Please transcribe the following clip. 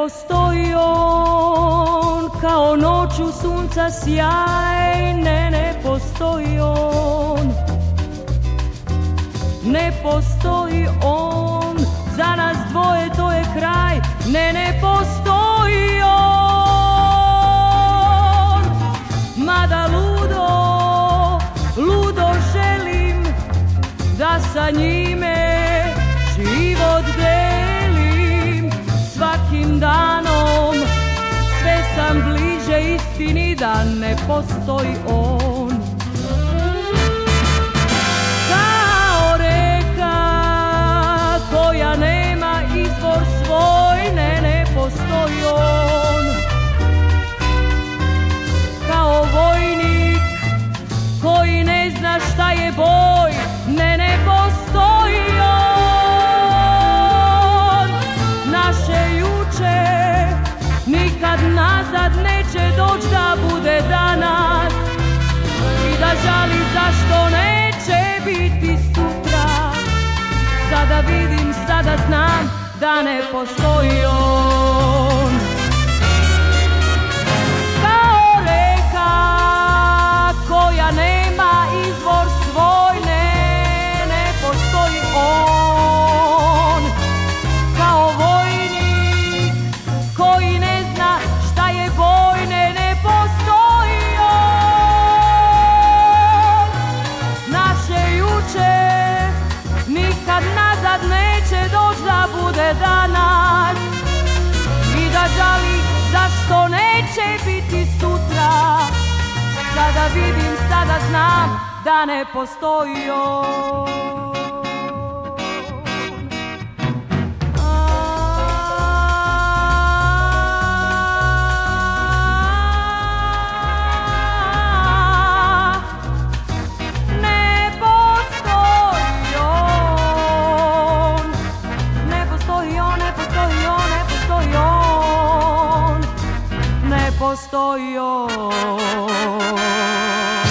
postoji on, kao noću sunca sjaj, ne postoji on. Ne postoji on, za nas dvoje to je kraj, ne postoji on. Mada ludo želim da sa njime život delim. Svakim danom sve sam bliže istini da ne postoji on. Kao reka koja nema izvor svoj, ne postoji on. Kao vojnik koji ne zna šta je boj, ne postoji on. Naše juče nikad nazad neće doći da bude danas i da žali zašto neće biti sutra. Sada vidim, sada znam da ne postoji on. Kao reka koja nema izvor svoj, ne postoji on. Kao vojnik koji ne zna šta je boj, ne postoji on. Naše juče nikad nazad neće doći da bude danas i da žali zašto neće biti sutra. Sada vidim, sada znam da ne postoji on. Postoji on.